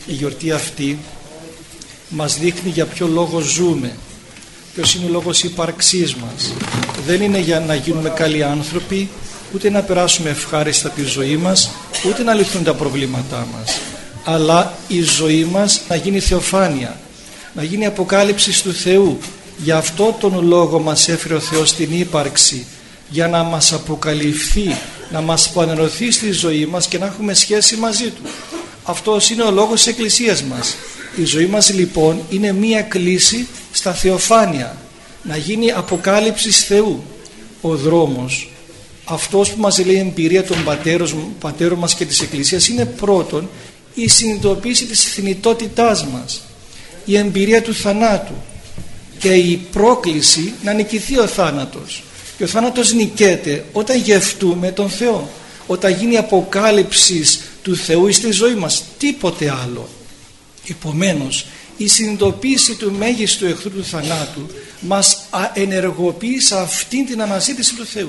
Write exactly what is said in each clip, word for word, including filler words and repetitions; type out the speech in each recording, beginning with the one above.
η γιορτή αυτή μας δείχνει για ποιο λόγο ζούμε, ποιος είναι ο λόγος ύπαρξής μας. Δεν είναι για να γίνουμε καλοί άνθρωποι, ούτε να περάσουμε ευχάριστα τη ζωή μας, ούτε να λυθούν τα προβλήματά μας, αλλά η ζωή μας να γίνει θεοφάνεια, να γίνει αποκάλυψη του Θεού. Γι' αυτό τον λόγο μας έφερε ο Θεός στην ύπαρξη, για να μας αποκαλυφθεί, να μας πανερωθεί στη ζωή μας και να έχουμε σχέση μαζί Του. Αυτός είναι ο λόγος της Εκκλησίας μας. Η ζωή μας λοιπόν είναι μία κλίση στα θεοφάνεια, να γίνει αποκάλυψη Θεού. Ο δρόμος, αυτός που μας λέει η εμπειρία των πατέρων, πατέρων μας και της Εκκλησίας, είναι πρώτον η συνειδητοποίηση της θνητότητάς μας, η εμπειρία του θανάτου και η πρόκληση να νικηθεί ο θάνατος. Και ο θάνατος νικέται όταν γευτούμε τον Θεό, όταν γίνει αποκάλυψη του Θεού στη ζωή μας, τίποτε άλλο. Επομένως, η συνειδητοποίηση του μέγιστου εχθρού του θανάτου μας ενεργοποιεί σε αυτήν την αναζήτηση του Θεού.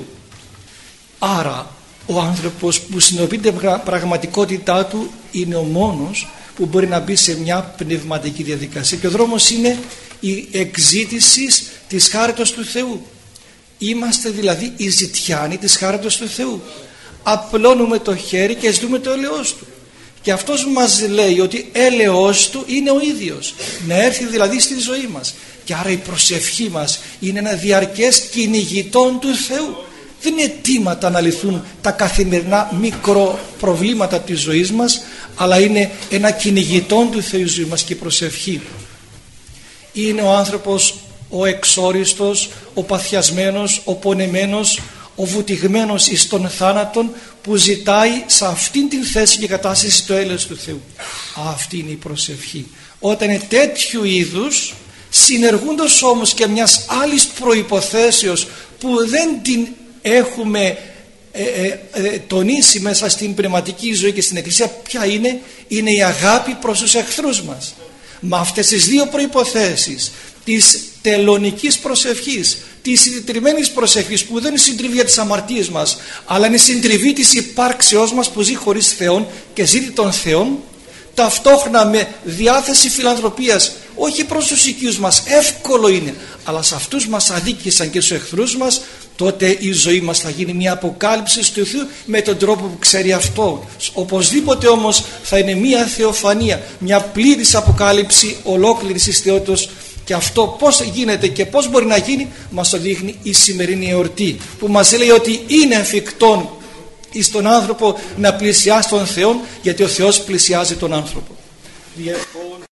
Άρα ο άνθρωπος που συνειδητοποιεί την πραγματικότητά του είναι ο μόνος που μπορεί να μπει σε μια πνευματική διαδικασία, και ο δρόμος είναι η εκζήτηση της χάριτος του Θεού. Είμαστε δηλαδή οι ζητιάνοι της χάριτος του Θεού. Απλώνουμε το χέρι και ζητούμε το έλεος Του, και αυτός μας λέει ότι έλεος Του είναι ο ίδιος, να έρθει δηλαδή στη ζωή μας. Και άρα η προσευχή μας είναι ένα διαρκές κυνηγητόν του Θεού. Δεν είναι αιτήματα να λυθούν τα καθημερινά μικρό προβλήματα της ζωής μας, αλλά είναι ένα κυνηγητόν του Θεού ζωή μας. Και η προσευχή είναι ο άνθρωπος ο εξόριστος, ο παθιασμένος, ο πονεμένος, ο βουτυγμένος εις τον θάνατον, που ζητάει σε αυτήν την θέση και κατάσταση το έλεος του Θεού. Αυτή είναι η προσευχή. Όταν είναι τέτοιου είδους, συνεργούντος όμως και μιας άλλης προϋποθέσεως που δεν την έχουμε ε, ε, ε, τονίσει μέσα στην πνευματική ζωή και στην Εκκλησία, ποια είναι? Είναι η αγάπη προς τους εχθρούς μας. Με αυτές τις δύο προϋποθέσεις, της τελωνικής προσευχής, της συντριβμένης προσευχής, που δεν είναι συντριβή για τις αμαρτίες μας, αλλά είναι συντριβή της υπάρξεώς μας που ζει χωρίς Θεόν και ζήτη των Θεών, ταυτόχρονα με διάθεση φιλανθρωπίας, όχι προς τους οικείους μας, εύκολο είναι, αλλά σε αυτούς μας αδίκησαν και στους εχθρούς μας, τότε η ζωή μας θα γίνει μια αποκάλυψη του Θεού με τον τρόπο που ξέρει αυτό. Οπωσδήποτε όμως θα είναι μια θεοφανία, μια πλήρης αποκάλυψη ολόκληρης της θεότητος. Και αυτό πώς γίνεται και πώς μπορεί να γίνει, μας το δείχνει η σημερινή εορτή, που μας λέει ότι είναι εφικτόν εις τον άνθρωπο να πλησιάσει τον Θεό, γιατί ο Θεός πλησιάζει τον άνθρωπο.